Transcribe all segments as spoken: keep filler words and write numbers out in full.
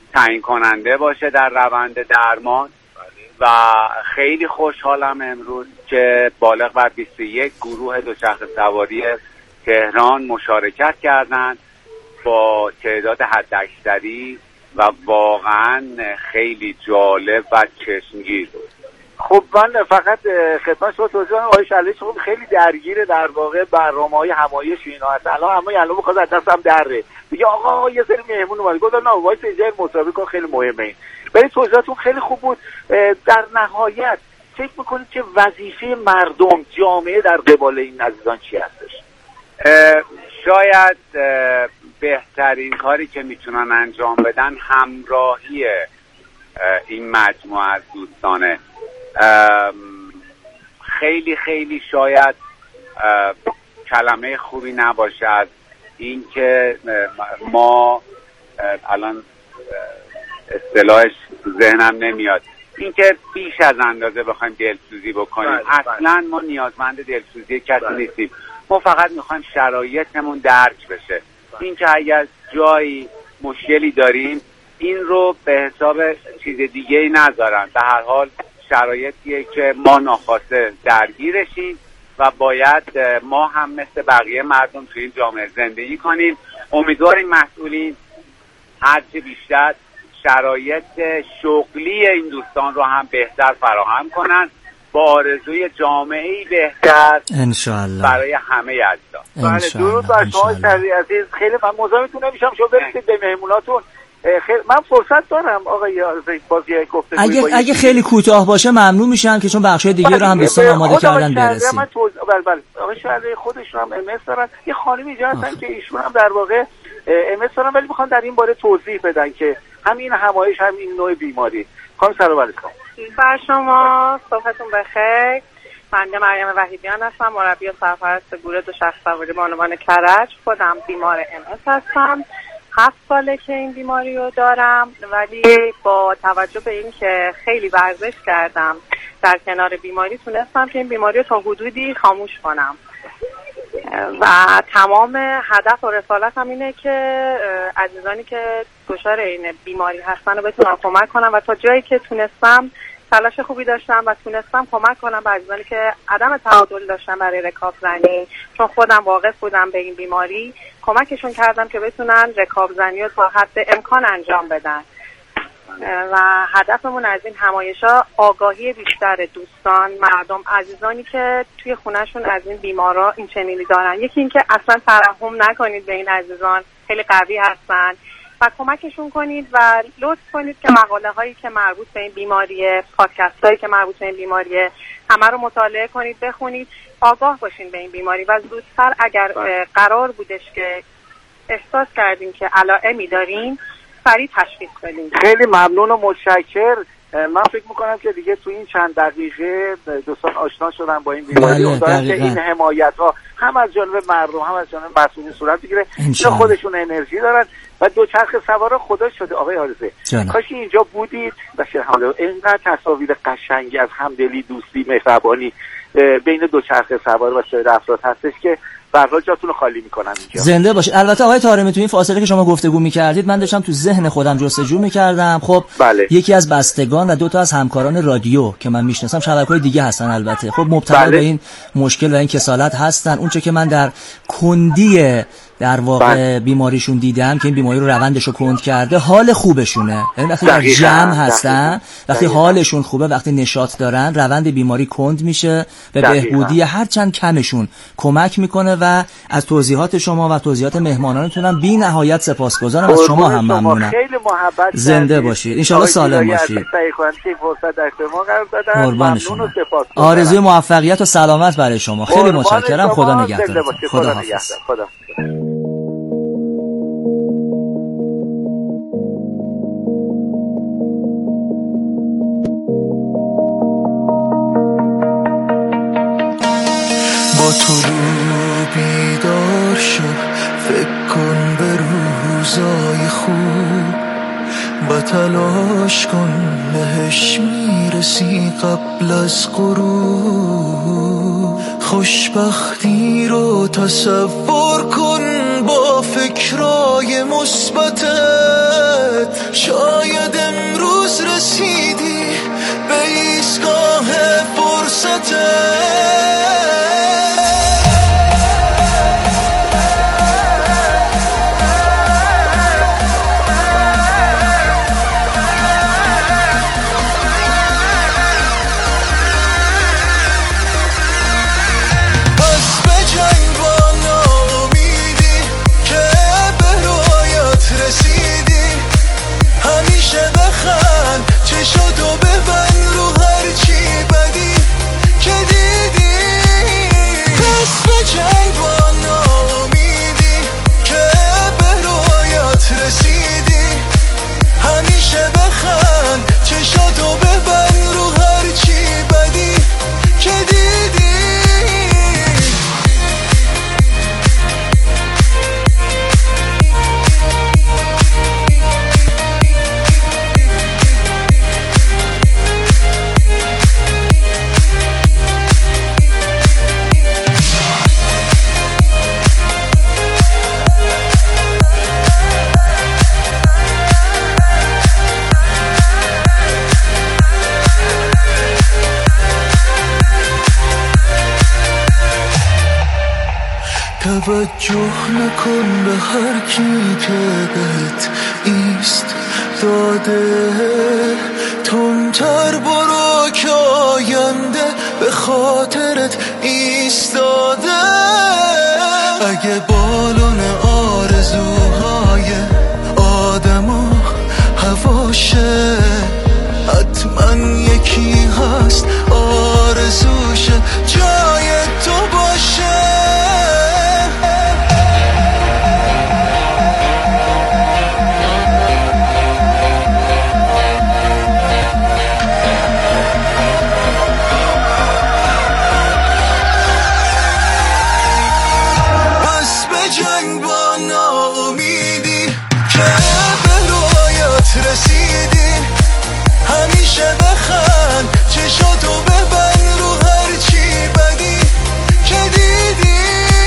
تعیین کننده باشه در روند درمان. و خیلی خوشحالم امروز که بالغ بر بیست و یک گروه دوچرخه سواری تهران مشارکت کردند با تعداد حداکثری و واقعا خیلی جالب و چشمگیر بود. خب من فقط خدمت شما توضیح بدم آقای شلعی خب خیلی درگیر در واقع برنامه‌های همایش اینا هست. الان همه الان می‌خواد از دستم دره. میگه آقا یه سری مهمون اومد. گفتم نه وایس اینجا مسابقه کن خیلی مهمه این. ولی توضیحاتون خیلی خوب بود. در نهایت فکر می‌کنید که وظیفه مردم جامعه در قبال این عزیزان چی هستش؟ شاید بهترین کاری که میتونن انجام بدن همراهی این مجموعه از دوستانه. خیلی خیلی شاید کلمه خوبی نباشه از این که ما الان اصطلاحش ذهنم نمیاد این که بیش از اندازه بخوایم دلسوزی بکنیم. اصلا ما نیازمند دلسوزی کسی نیستیم. ما فقط میخوایم شرایطمون درک بشه. این که اگر جایی مشکلی داریم این رو به حساب چیز دیگه ای نذارن. به هر حال شرایطیه که ما ناخواسته درگیرشیم و باید ما هم مثل بقیه مردم توی این جامعه زندگی کنیم. امیدواریم مسئولین هرچه بیشتر شرایط شغلی این دوستان رو هم بهتر فراهم کنن با آرزوی جامعه‌ای بهتر انشالله برای همه اجزا. بله درود بر شما شهری عزیز. خیلی من مزاحمتون نمیشم. شما برسید به مهموناتون. خیلی من فرصت دارم آقای بازی گفته اگه اگه خیلی کوتاه باشه ممنون میشم که چون بخشای دیگه رو هم دوستان آماده کردن برسیم. توز... بله بله آقای شهری خودشون هم ام اس دارن. یه خانمی اینجا هستن که ایشون هم در واقع ام اس دارن ولی میخوان در این باره توضیح بدن که همین همایش همین نوع بیماری. خانم سلام علیکم. بر شما صبحتون بخیر. بنده مریم وحیدیان هستم، مربی و سرپرست گروه دوچرخه سواری بانوان کرج. خودم بیمار ام اس هستم. هفت ساله که این بیماری رو دارم ولی با توجه به این که خیلی ورزش کردم در کنار بیماری تونستم که این بیماری رو تا حدودی خاموش کنم و تمام هدف و رسالتم اینه که عزیزانی که دچار این بیماری هستن رو بتونم کمک کنم و تا جایی که تونستم تلاش خوبی داشتم و تونستم کمک کنم به عزیزانی که عدم تعادل داشتن برای رکابزنی، چون خودم واقف بودم به این بیماری، کمکشون کردم که بتونن رکابزنی رو تا حد امکان انجام بدن و هدفمون از این همایش‌ها آگاهی بیشتر دوستان، مردم، عزیزانی که توی خونهشون از این بیمارا این چنینی دارن. یکی این که اصلا ترحم نکنید به این عزیزان، خیلی قوی هستن و کمکشون کنید و لطف کنید که مقاله هایی که مربوط به این بیماریه، پادکست هایی که مربوط به این بیماریه همه رو مطالعه کنید، بخونید، آگاه باشین به این بیماری و زودتر اگر قرار بودش که احساس کردین که علائمی دارین سریع تشخیص بدین. خیلی ممنون و متشکر. من فکر میکنم که دیگه تو این چند دقیقه دوستان آشنا شدن با این بیماری و دارن که این حمایت ها هم از جانب مردم هم از جانب مسئولین صورت بگیره. اینا خودشون انرژی دارن و دوچرخه سوارا خدا شده آقای حارثه کاش اینجا بودید و شهامت اینقدر تصاویر قشنگی از همدلی، دوستی، مهربانی بین دوچرخه سوار و سایر افراد هستش که به هر حال جاتون رو خالی میکنم اینجا. زنده باشید. البته آقای طارمی تو این فاصله که شما گفتگو میکردید من داشتم تو ذهن خودم جستجو میکردم. خب بله. یکی از بستگان و دو تا از همکاران رادیو که من میشناسم شبکه‌های دیگه هستن البته خب مبتلا بله. به این مشکل و این کسالت هستن. اونچه که من در کندی در واقع بله. بیماریشون دیدم که این بیماری رو روندش رو کند کرده، حال خوبشونه. یعنی وقتی در جمع هستن، وقتی حالشون خوبه، وقتی نشاط دارن، روند بیماری کند میشه به بهبودی هر چند کمشون کمک میکنه و از توضیحات شما و توضیحات مهمانانتونم بی نهایت سپاسگزارم. از شما هم ممنونم. خیلی محبت. زنده باشید. ان شاء الله سالم باشید. قربان شما. آرزوی موفقیت و سلامت برای شما. خیلی متشکرم. خدا نگهدار. خدا حافظ. خدا. با تو بیدار شو، فکر کن به روزای خوب و تلاش کن بهش میرسی قبل از غروب. خوشبختی رو تصور کن با فکرای مثبتت، شاید توجه نکن به هر کی که بهت ایست داده، تندتر برو که آینده به خاطرت ایستاده. اگه بالون آرزوهای آدما هواشه، حتما یکی هست آرزوشه جای تو باشه. بس به جنگ با ناامیدی که به رویات رسیدی، همیشه بخند چشاتو ببند رو هر چی بدی که دیدی.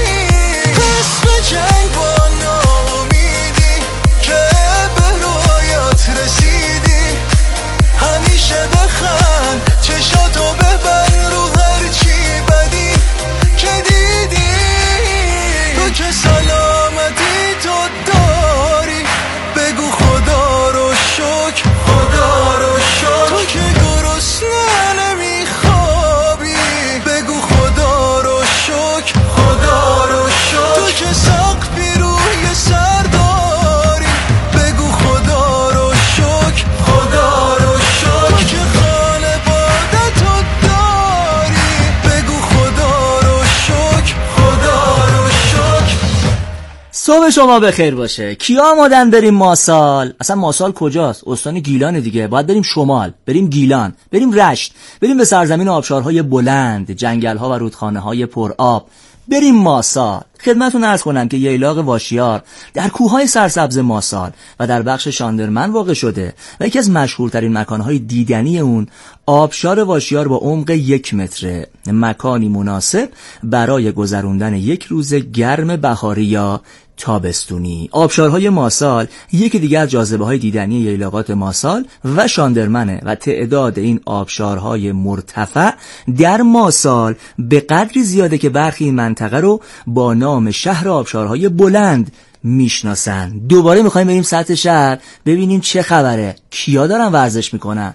پس به جنگ با ناامیدی که به رویات رسیدی، همیشه بخند چشاتو ببند رو هر چی بدی که دیدی. تو که سلامتی تو داری بگو خدا رو شکر، خدا رو شکر. تو که گرسنه نمیخوابی بگو خدا رو شکر، خدا رو شکر. تو که سقفی روی سر داری بگو خدا رو شکر، خدا رو شکر. تو که خانواده‌تو داری بگو خدا رو شکر، خدا رو شکر. صبح شما بخیر باشه. کیا آمادن بریم ماسال؟ اصلا ماسال کجاست؟ استان گیلان دیگه. باید بریم شمال، بریم گیلان، بریم رشت، بریم به سرزمین آبشارهای بلند، جنگل‌ها و رودخانه‌های پر آب. بریم ماسال. خدمتتون عرض کنم که ییلاق واشیار در کوههای سرسبز ماسال و در بخش شاندرمن واقع شده و یکی از مشهورترین مکانهای دیدنی اون آبشار واشیار با عمق یک متره، مکانی مناسب برای گذراندن یک روز گرم بهاری یا تابستونی. آبشارهای ماسال یکی دیگر از جاذبه‌های دیدنی ییلاقات ماسال و شاندرمنه و تعداد این آبشارهای مرتفع در ماسال به قدری زیاده که برخی این منطقه رو با نام شهر آبشارهای بلند میشناسن. دوباره میخوایم بریم سطح شهر ببینیم چه خبره، کیا دارن ورزش میکنن.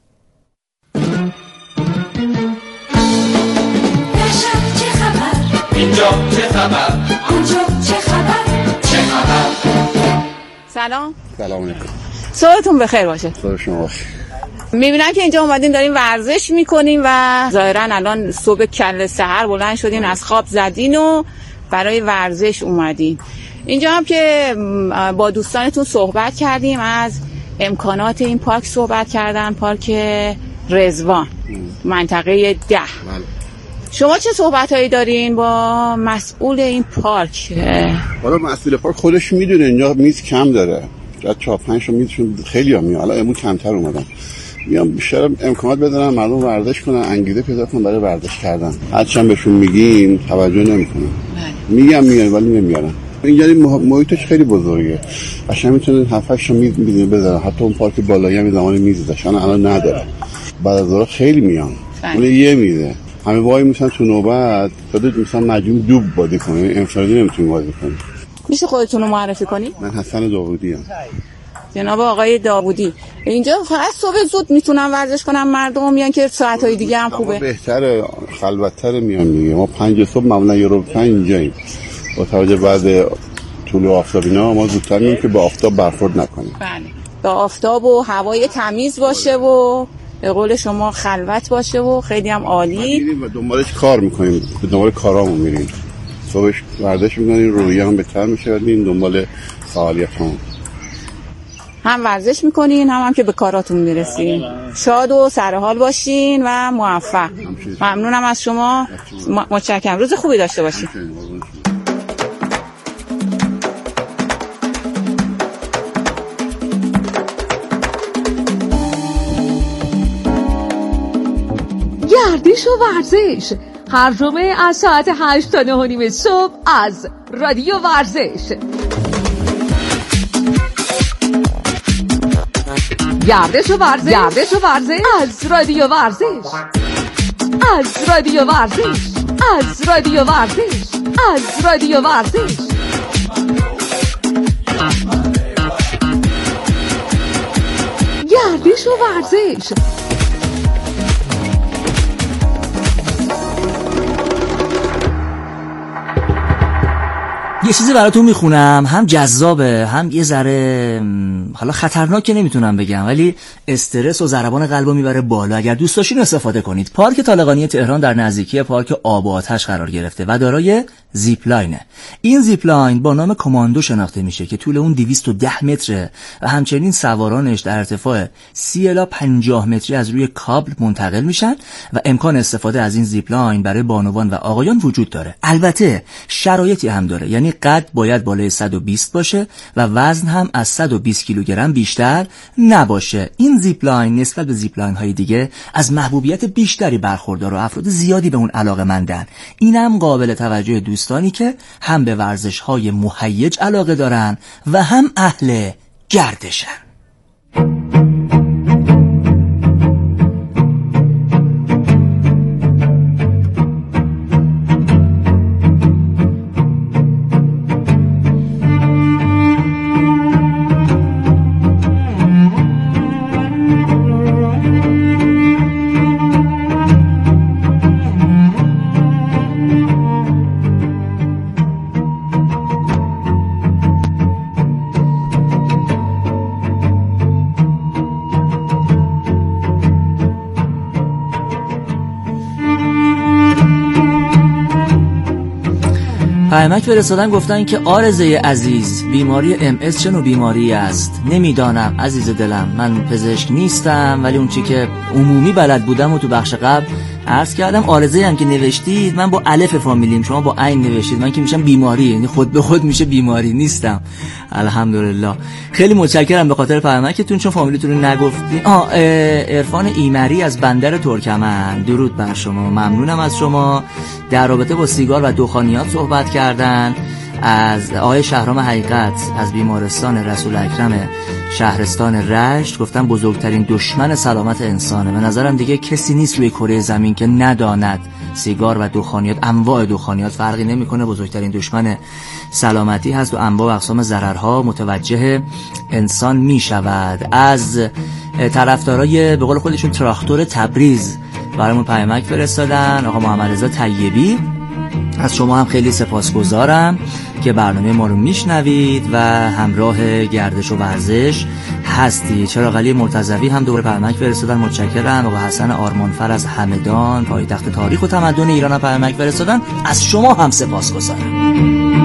اینجا چه خبر؟ اونجا چه خبر؟ چه خبر؟ سلام. سلام علیکم. صبحتون بخیر باشه. صبح شما بخیر. میبینم که اینجا اومدین دارین ورزش میکنین و ظاهرا الان صبح کل سحر بلند شدین از خواب زدین و برای ورزش اومدین. اینجا هم که با دوستانتون صحبت کردیم، از امکانات این پارک صحبت کردن، پارک رضوان منطقه ده. بله. شما چه صحبتایی دارین با مسئول این پارک؟ حالا مسئول پارک خودش میدونه اینجا میز کم داره، جا چهار پنج تا میزشون خیلی ها میاد، حالا امون کمتر اومدن، میام بیشتر امکانات بدن مردم ورزش کنن، انگیزه پیدا کنن برای ورزش کردن. هرچند بهشون میگیم توجه نمیکنن، میگم میان ولی نمیارن. اینجا محیطش خیلی بزرگه، قشنگ میتونن هفت هشت تا میز میز بذارن. حتی اون پارک بالایی هم زمان میز داشتن الان نداره، بعد از ظهر خیلی میان، اون یه میزه همه وای میشن تو نوبت، خودت مثلا مجموع دوب بازی کنی، انفرادی نمیتونی بازی کنی. میشه خودتون رو معرفی کنی؟ من حسن داوودی ام. جناب آقای داوودی، اینجا فقط صبح زود میتونن ورزش کنن مردم، میان که ساعت‌های دیگه هم خوبه؟ بهتره، خلوت‌تر میان دیگه. ما پنج صبح معمولا یه رو پنج اینجاییم، با توجه بعد طلوع آفتاب اینا ما زودتر میام که با آفتاب برخورد نکنیم. بله، با آفتاب و هوای تمیز باشه و به قول شما خلوت باشه و خیلی هم عالی. میریم و دنبالش کار میکنیم، به دنبال کارامون میریم. صبحش ورزش میکنیم، روحیه هم بهتر میشه و میریم دنبال فعالیتامون. هم ورزش میکنین هم هم که به کاراتون میرسین. شاد و سرحال باشین و موفق. ممنونم از شما، متشکرم. روز خوبی داشته باشین. گردش و ورزش هر جمعه از ساعت هشت تا نه و نیم صبح از رادیو ورزش. گردش و ورزش گردش و ورزش از رادیو ورزش از رادیو ورزش از رادیو ورزش از رادیو ورزش. گردش و ورزش. یه چیزی براتون میخونم، هم جذابه هم یه ذره حالا خطرناک که نمیتونم بگم، ولی استرس و ضربان قلبو میبره بالا. اگر دوست داشتین استفاده کنید. پارک طالقانی تهران در نزدیکی پارک آب و آتش قرار گرفته و دارای زیپلاینه. این زیپلاین با نام کماندو شناخته میشه که طول اون دویست و ده متره و همچنین سوارانش در ارتفاع سی الی پنجاه متری از روی کابل منتقل میشن و امکان استفاده از این زیپلاین برای بانوان و آقایان وجود داره. البته شرایطی هم داره، یعنی قد باید بالای صد و بیست باشه و وزن هم از صد و بیست کیلوگرم بیشتر نباشه. این زیپلاین نسبت به زیپلاین های دیگه از محبوبیت بیشتری برخوردار و افراد زیادی به اون علاقه‌مندن. اینم قابل توجه دوستانی که هم به ورزش های مهیج علاقه دارن و هم اهل گردشن. پیامک فرستادن گفتن که آرزه عزیز، بیماری ام اس چه نوع بیماری است؟ نمیدانم عزیز دلم، من پزشک نیستم، ولی اون چی که عمومی بلد بودم و تو بخش قبل عرض کردم. آرزه هم که نوشتید من با الف فامیلیم، شما با عین نوشتید، من که میشم بیماری، یعنی خود به خود میشه بیماری، نیستم الحمدلله. خیلی متشکرم به خاطر پیامکتون، چون فامیلیتون رو نگفتین. آ عرفان ایمری از بندر ترکمن، درود بر شما، ممنونم از شما. در رابطه با سیگار و دخانیات صحبت کردن. از آقای شهرام حقیقت از بیمارستان رسول اکرم شهرستان رشت گفتن بزرگترین دشمن سلامت انسانه. به نظرم دیگه کسی نیست روی کره زمین که نداند سیگار و دخانیات، انواع دخانیات فرقی نمیکنه، بزرگترین دشمن سلامتی هست و انواع و اقسام ضررها متوجه انسان میشود. از طرفدارای به قول خودشون تراکتور تبریز برامون پیامک فرستادن. آقا محمد رضا طیبی، از شما هم خیلی سپاسگزارم که برنامه ما رو میشنوید و همراه گردش و ورزش هستی. چراغ علی مرتضوی هم دوباره پیامک فرستادن، متشکرم. آقا حسن آرمانفر از همدان، پایتخت تاریخ و تمدن ایران، هم پیامک فرستادن، از شما هم سپاسگزارم.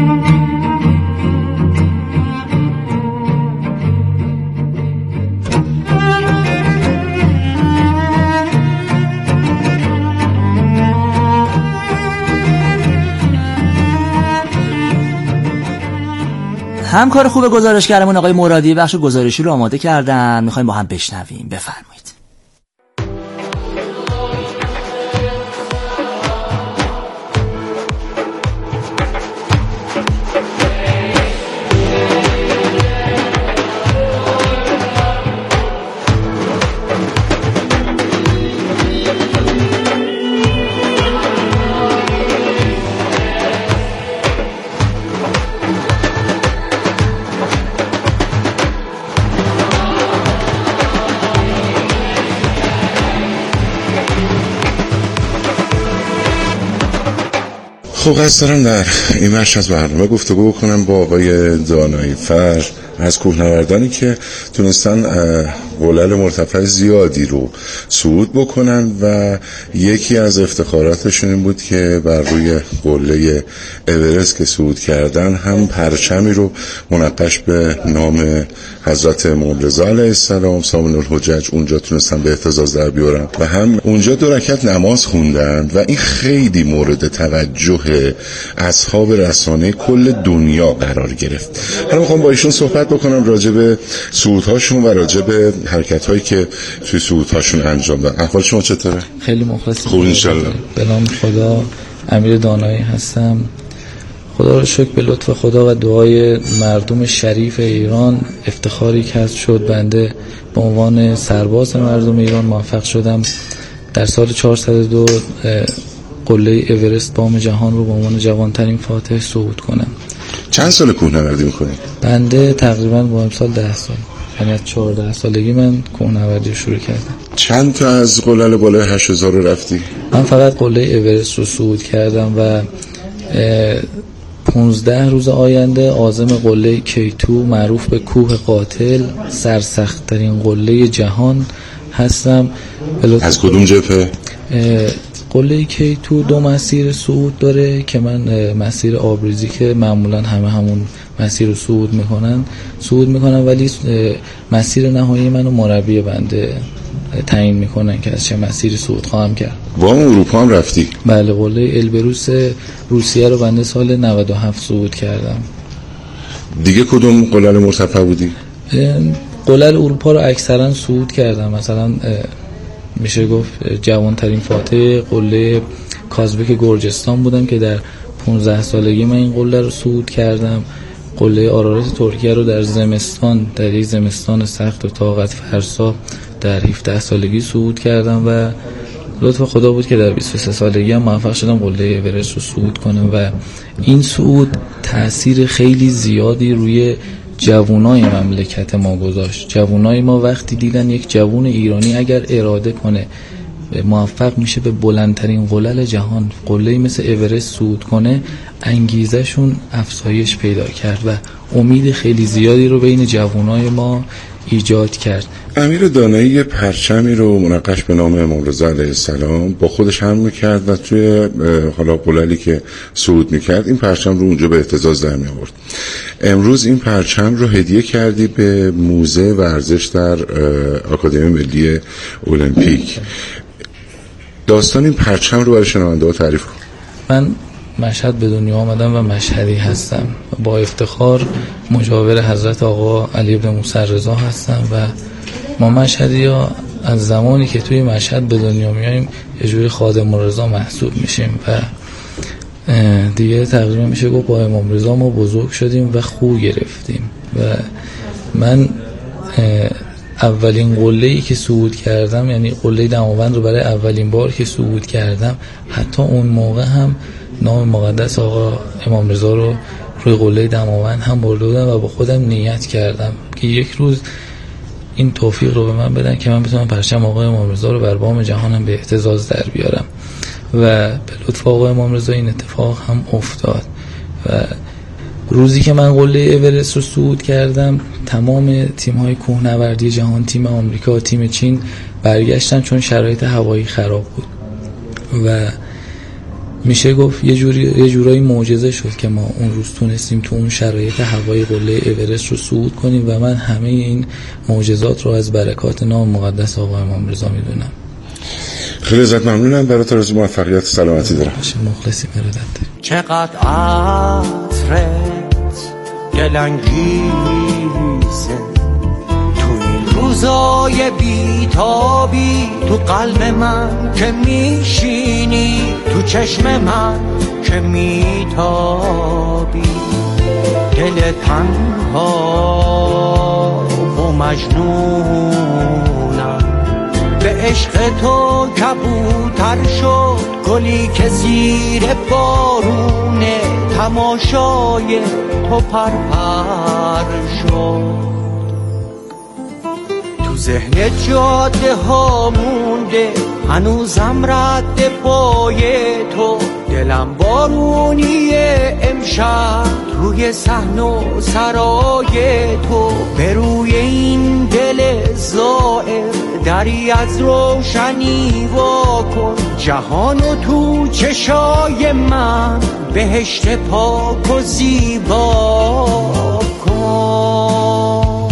همکار خوب گزارشگرمون آقای مرادی بخش گزارشی رو آماده کردن، میخوایم با هم بشنویم. بفرمایید. خب قصد دارم در این بخش از برنامه گفتگو بکنم با آقای دانایی فر از کوهنوردانی که تونستن قلل مرتفع زیادی رو صعود بکنن و یکی از افتخاراتشون این بود که بر روی قله اورست که صعود کردن هم پرچمی رو منقش به نام حضرت امام رضا علیه السلام سامن الحجج اونجا تونستن به اهتزاز در بیارن و هم اونجا دو رکعت نماز خوندن و این خیلی مورد توجه اصحاب رسانه کل دنیا قرار گرفت. حالا میخوام با ایشون صحبت بکنم راجع به صعودهاشون و راجع به حرکت‌هایی که توی صعودهاشون انجام دادن. احوال شما چطوره؟ خیلی مخلصم. خوب انشالله. به نام خدا، امیر دانایی هستم. خدا رو شکر به لطف خدا و دعای مردم شریف ایران افتخاری کسب شد. بنده به عنوان سرباز مردم ایران موفق شدم در سال چهارصد و دو قله اورست بام جهان رو به عنوان جوانترین فاتح صعود کنم. چند سال کوهنوردی میکنید؟ بنده تقریبا با امسال ده سال، یعنی از چهارده سالگی من کوهنوردی شروع کردم. چند تا از قلل بالای هشت هزار رو رفتی؟ من فقط قله اورست رو صعود کردم و پونزده روز آینده عازم قله کی تو معروف به کوه قاتل، سرسخت‌ترین قله جهان هستم. از کدوم جبهه؟ قله کی تو دو مسیر صعود داره که من مسیر آبریزی که معمولا همه همون مسیر رو صعود میکنن صعود میکنن ولی مسیر نهایی منو مربی بنده تعیین میکنن که از چه مسیری صعود خواهم کرد. وام اروپا هم رفتی؟ بله، قله البروس روسیه رو بنده سال نود و هفت صعود کردم. دیگه کدوم قلل مرتفع بودی؟ قلل اروپا رو اکثرا صعود کردم. مثلا میشه گفت جوانترین فاتح قله کازبک گرجستان بودم که در پانزده سالگی من این قله رو صعود کردم. قله آرارات ترکیه رو در زمستان، در یک زمستان سخت و طاقت فرسا در هفده سالگی صعود کردم و لطف خدا بود که در بیست و سه سالگی هم موفق شدم قله اورست رو صعود کنم و این صعود تأثیر خیلی زیادی روی جوانای مملکت ما گذاشت. جوانای ما وقتی دیدن یک جوان ایرانی اگر اراده کنه موفق میشه به بلندترین قلل جهان، قله‌ای مثل اورست صعود کنه، انگیزشون افزایش پیدا کرد و امید خیلی زیادی رو بین جوانای ما ایجاد کرد. امیر دانایی یه پرچمی رو منقش به نام امام رضا علیه السلام با خودش حمل میکرد و توی حالا قللی که صعود میکرد این پرچم رو اونجا به اهتزاز در می آورد. امروز این پرچم رو هدیه کردی به موزه ورزش در آکادمی ملی المپیک. داستان این پرچم رو برای شنونده ها تعریف کن. من مشهد به دنیا آمدم و مشهدی هستم. با افتخار مجاور حضرت آقا علی بن موسی رضا هستم و ما مشهدی ها از زمانی که توی مشهد به دنیا میاییم یه جوری خادم رضا محسوب میشیم و دیگه تقریبا میشه گفت با امام رضا ما بزرگ شدیم و خو گرفتیم و من اولین قله‌ای که صعود کردم، یعنی قله دماوند رو برای اولین بار که صعود کردم، حتی اون موقع هم نام مقدس آقا امام رضا رو روی قله دماوند هم برده بودم و با خودم نیت کردم که یک روز این توفیق رو به من بدن که من بتونم پرچم آقا امام رضا رو بر بام جهانم به اهتزاز در بیارم و به لطف آقا امام رضا این اتفاق هم افتاد و روزی که من قله اورست رو صعود کردم تمام تیم‌های کوهنوردی جهان، تیم آمریکا، تیم چین برگشتن چون شرایط هوایی خراب بود و میشه گفت یه جوری یه جورایی معجزه شد که ما اون روز تونستیم تو اون شرایط هوایی قله اورست رو صعود کنیم و من همه این معجزات رو از برکات نام مقدس آقا امام رضا میدونم. خیلی ازت ممنونم، برات آرزوی موفقیت و سلامتی دارم. مخلصی ارادت. چقدر عطرت گلنگیزه تو این روزای بیتابی، تو قلب من که میشینی، تو چشم من که میتابی، دل تنها و مجنونم به عشق تو کبوتر شد، گلی که زیر بارونه تماشای تو پرپر شد. تو ذهن جاده ها مونده هنوزم رد پای تو، دلم بارونیه امشب روی صحن و سرای تو، به روی این دل زائر دری از روشنی واکن، جهانو تو چشای من بهشت پاک و زیبا کن.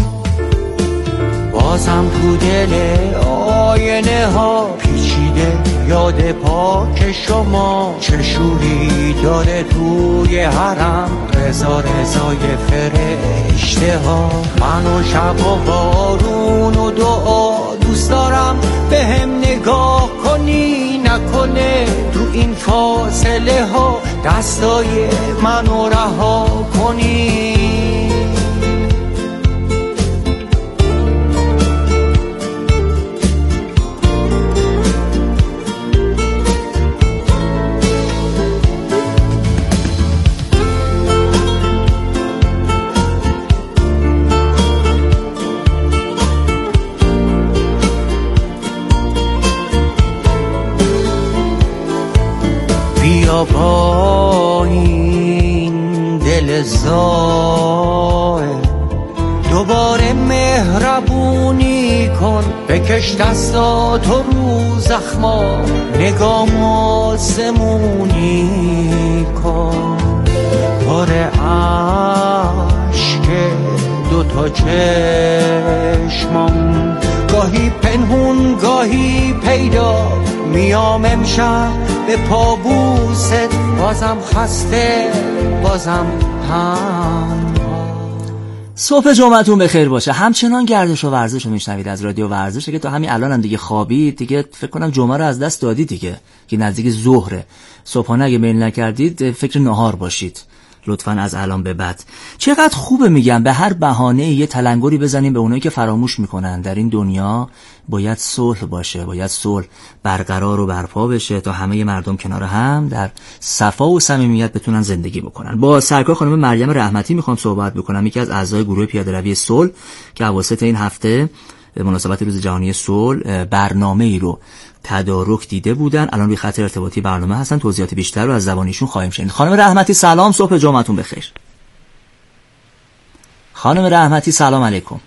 بازم تو دل آینه ها پیچیده یاد پاک شما، چه شوری داره توی حرم رضا رضای فرشته ها. من و شب و بارون و دعا دوست دارم به هم نگاه کنی، نکنه تو این فاصله ها دستای منو رها کنی. با این دل زائل دوباره مهربونی کن، بکش دستاتو رو زخما، نگام آسمونی کن. پر عشق دوتا چشمم، گاهی پنهون گاهی پیدا، میام امشب به پابوست، بازم خسته بازم هم. صبح جمعتون بخیر باشه. همچنان گردش و ورزش رو میشنوید از رادیو ورزش که تا همین الان هم دیگه خوابید، دیگه فکر کنم جمعه رو از دست دادید دیگه که نزدیک ظهره. صبحانه اگه میل نکردید فکر نهار باشید لطفاً از الان به بعد. چقدر خوبه میگم به هر بهانه یه تلنگری بزنیم به اونایی که فراموش میکنن در این دنیا باید صلح باشه، باید صلح برقرار و برپا بشه تا همه مردم کنار هم در صفا و صمیمیت بتونن زندگی بکنن. با سرکار خانم مریم رحمتی میخوام صحبت بکنم، یکی از اعضای گروه پیاده‌روی صلح که اواسط این هفته به مناسبت روز جهانی صلح برنامه‌ای رو تدارک دیده بودن. الان روی خط ارتباطی برنامه هستن، توضیحات بیشتر رو از زبانشون خواهیم شنید. خانم رحمتی سلام، صبح جمعتون بخیر. خانم رحمتی سلام علیکم.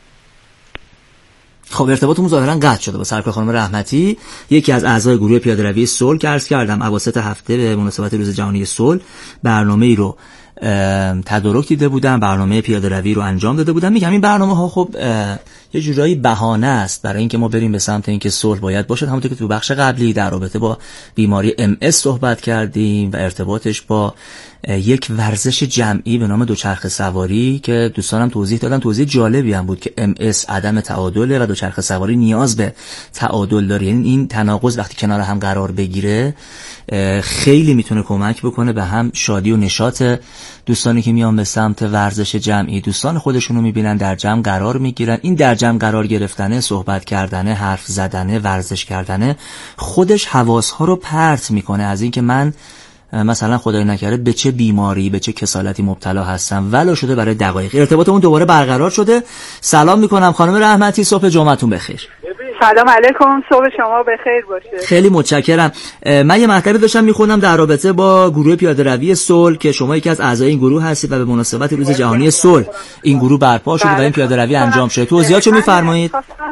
خب ارتباطمون ظاهرا قطع شده با سرکار خانم رحمتی، یکی از اعضای گروه پیاده‌روی صلح که عرض کردم اواسط هفته به مناسبت روز جهانی صلح برنامه‌ای رو تدارک دیده بودن، برنامه پیاده‌روی رو انجام داده بودن. میگم این برنامه ها خب یه جورایی بهانه است برای اینکه ما بریم به سمت اینکه صلح باید باشه. همونطور که تو بخش قبلی در رابطه با بیماری ام اس صحبت کردیم و ارتباطش با یک ورزش جمعی به نام دوچرخه سواری که دوستانم توضیح دادن، توضیح جالبی هم بود که ام اس عدم تعادله و دوچرخه سواری نیاز به تعادل داره. یعنی این تناقض وقتی کنار هم قرار بگیره خیلی میتونه کمک بکنه به هم شادی و نشاط دوستانی که میان به سمت ورزش جمعی، دوستان خودشونو میبینن در جمع قرار میگیرن. این در جمع قرار گرفتنه، صحبت کردنه، حرف زدنه، ورزش کردنه خودش حواسها رو پرت میکنه از اینکه من مثلا خدای نکرده به چه بیماری به چه کسالتی مبتلا هستم، ولو شده برای دقایق. ارتباطمون دوباره برقرار شده. سلام میکنم خانم رحمتی، صبح جمعتون بخیر. سلام علیکم، صبح شما بخیر باشه. خیلی متشکرم. من یه مطلبی داشتم میخوندم در رابطه با گروه پیاده‌روی صلح که شما یکی از اعضای این گروه هستید و به مناسبت روز جهانی صلح این گروه برپا شده و این پیاده‌روی انجام شده. توضیحاتشو میفرمایید؟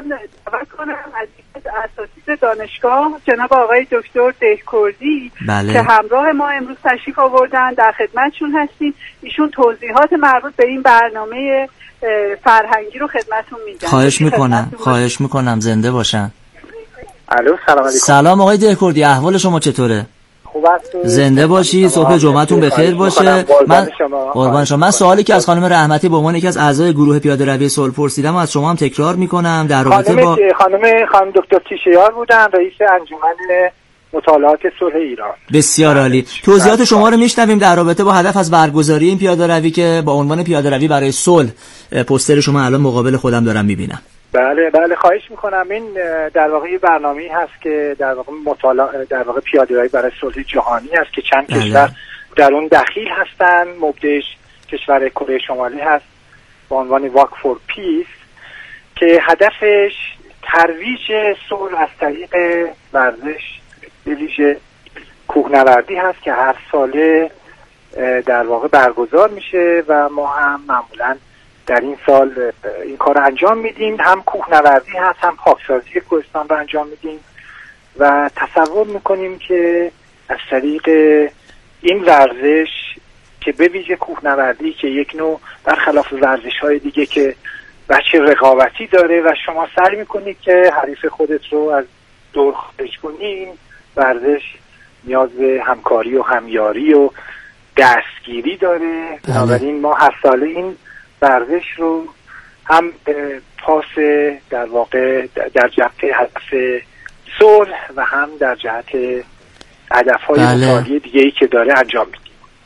اساتید دانشگاه جناب آقای دکتر دهکردی بله. که همراه ما امروز تشریف آوردن، در خدمتشون هستیم. ایشون توضیحات مربوط به این برنامه فرهنگی رو خدمتتون میدن. خواهش میکنم خواهش میکنم زنده باشن. الو سلام علیکم. سلام آقای دهکردی، احوال شما چطوره؟ خوب هستید؟ زنده باشی، صبح جمعتون بخیر باشه. من قربان شما. من سوالی که از خانم رحمتی به عنوان یکی از اعضای گروه پیاده‌روی صلح پرسیدم و از شما هم تکرار میکنم در رابطه با خانم خانم دکتر تیشیار بودن، رئیس انجمن مطالعات صلح ایران. بسیار عالی. توضیحات شما رو میشنویم در رابطه با هدف از برگزاری این پیاده‌روی که با عنوان پیاده‌روی برای صلح پوستر شما الان مقابل خودم دارم میبینم. بله بله خواهش میکنم. این در واقع برنامه‌ای هست که در واقع مطالعه در واقع پیاده‌روی برای صلح جهانی است که چند بله. کشور در اون دخیل هستن. مبدعش کشور کره شمالی هست با عنوان واک فور پیس که هدفش ترویج صلح از طریق ورزش به ویژه کوهنوردی هست که هر ساله در واقع برگزار میشه و ما هم معمولاً در این سال این کار رو انجام میدیم. هم کوهنوردی هست، هم خاکسازی کوهستان رو انجام میدیم و تصور میکنیم که از طریق این ورزش که به ویژه کوهنوردی که یک نوع برخلاف ورزش های دیگه که بچه رقابتی داره و شما سعی میکنید که حریف خودت رو از دور خارج کنی، این ورزش نیاز به همکاری و همیاری و دستگیری داره. بنابراین ما هر ساله این ورزش رو هم پاس در واقع در جهت هدف صلح و هم در جهت هدف‌های متعالی دیگه‌ای که داره انجام میدیم.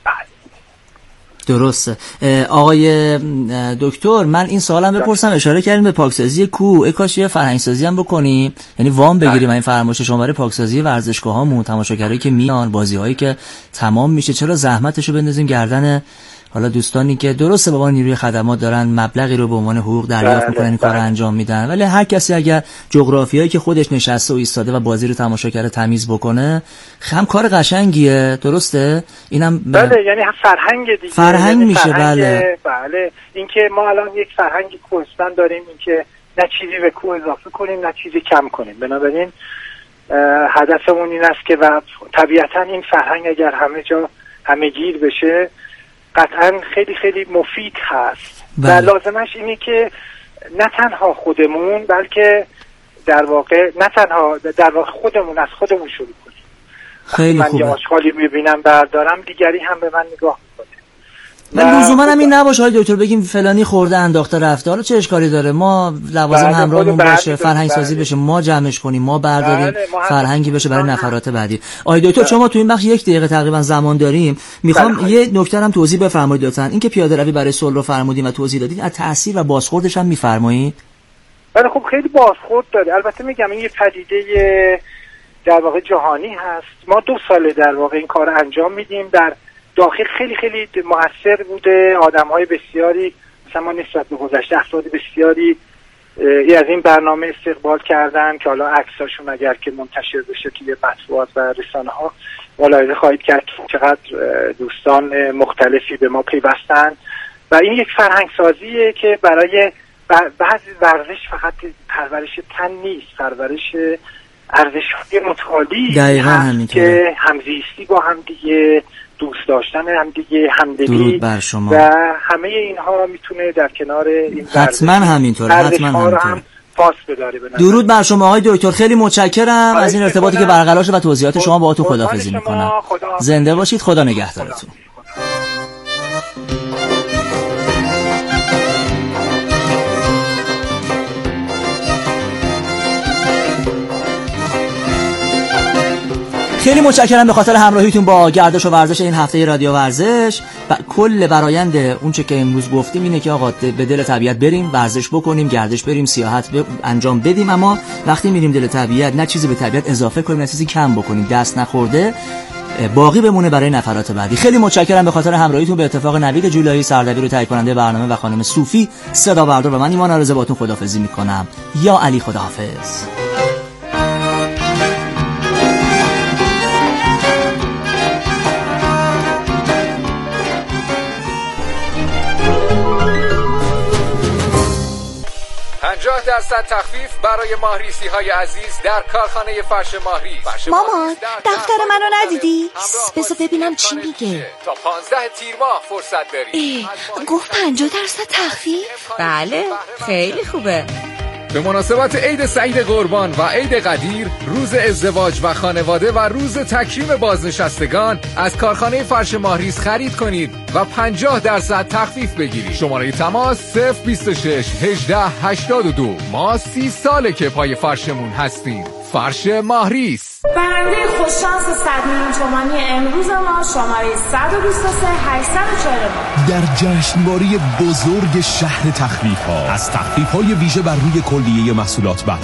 درسته. آقای دکتر، من این سوالم بپرسم، اشاره کردیم به پاکسازی کوه، کاش یه فرهنگ‌سازی هم بکنیم، یعنی وام بگیریم این فرمایش شما برای پاکسازی ورزشگاه‌هامون، تماشاگرایی که میان، بازی‌هایی که تمام میشه، چرا زحمتشو بندازیم گردن حالا دوستانی که درسته به عنوان نیروی خدمات دارن مبلغی رو به عنوان حقوق دریافت میکنن، این کار رو انجام میدن، ولی هر کسی اگر جغرافیایی که خودش نشسته و ایستاده و بازی رو تماشا کرده تمیز بکنه، هم کار قشنگیه. درسته؟ اینم ب... بله، یعنی فرهنگ دیگه، فرهنگ یعنی میشه. فرهنگ بله بله اینکه ما الان یک فرهنگ کوهستان داریم، اینکه نه چیزی به کوه اضافه کنیم نه چیزی کم کنیم. بنابراین هدفمون این است که و طبیعتا این فرهنگ اگر همه جا همه گیر بشه قطعا خیلی خیلی مفید هست. و لازمش اینه که نه تنها خودمون بلکه در واقع نه تنها در واقع خودمون از خودمون شروع کنیم. خیلی من خوبه. یه آشغالی میبینم بردارم، دیگری هم به من نگاه میکنه. من لزوما هم این نباشه های دکتر بگیم فلانی خورده انداخته رفته، حالا چه اشکالی داره؟ ما لوازم همراهمون باشه، فرهنگ سازی بشه، ما جمعش کنیم، ما برداریم، فرهنگی بشه برای نفرات بعدی. آقای دکتر شما تو این بخش یک دقیقه تقریبا زمان داریم، میخوام یه نکته هم توضیح بفرمایید لطفا. این که پیاده روی برای صلح رو فرمودین و توضیح دادین، از تاثیر و بازخوردش هم میفرمایید؟ بله خب خیلی بازخورد داره. البته میگم این یه پدیده در واقع جهانی هست. ما دو ساله در واقع این کار انجام میدیم. در داخل خیلی خیلی موثر بوده. آدم‌های بسیاری مثلا ما نسبت به گذشته افراد بسیاری از این برنامه استقبال کردن که حالا عکساشون اگر که منتشر بشه توی مطبوعات و رسانه‌ها ملاحظه خواهید کرد چقدر دوستان مختلفی به ما پیوستن. و این یک فرهنگ سازیه که برای بعضی ورزش فقط پرورش تن نیست، پرورش ارزش‌های متعالی هست که همزیستی با هم دیگه، دوست داشتن هم دیگه، همدلی و همه اینها میتونه در کنار این حتما همینطوره حتما همینطوره هم پاس بداره. درود بر شما آقای دکتر، خیلی متشکرم از این ارتباطی که برقرار شد و توضیحات شما. با تو خداحافظی میکنم. زنده باشید، خدا نگهدارتون. خیلی متشکرم به خاطر همراهیتون با گردش و ورزش این هفته رادیو ورزش. و کل برآیند اون چه که امروز گفتیم اینه که آقا به دل طبیعت بریم، ورزش بکنیم، گردش بریم، سیاحت ب... انجام بدیم، اما وقتی میریم دل طبیعت نه چیزی به طبیعت اضافه کنیم نه چیزی کم بکنیم، دست نخورده باقی بمونه برای نفرات بعدی. خیلی متشکرم به خاطر همراهیتون. به اتفاق نوید جولایی سردبیر و تهیه کننده برنامه و خانم صوفی صدا بردار و من ایمان آرزه باهاتون خداحافظی میکنم. یا علی خداحافظ. پنجاه درصد تخفیف برای ماهریسی های عزیز در کارخانه فرش ماهریس. مامان دفتر منو ندیدی؟ بذار ببینم چی میگه. تا پانزده تیر ماه فرصت داری. گفت پنجاه درصد تخفیف؟ بله خیلی خوبه. به مناسبت عید سعید قربان و عید قدیر، روز ازدواج و خانواده و روز تکریم بازنشستگان از کارخانه فرش ماهریس خرید کنید و پنجاه درصد تخفیف بگیرید. شماره تماس صفر بیست و شش هجده هشتاد و دو. ما سی ساله که پای فرشمون هستیم. فرش ماهریس. برنده خوششانس صد میلیون تومانی امروز ما شماره صد و بیست و سه هشتصد و چهل و نه. در جشنواره بزرگ شهر تخفیف ها از تخفیف های ویژه بر روی کلیه محصولات بهره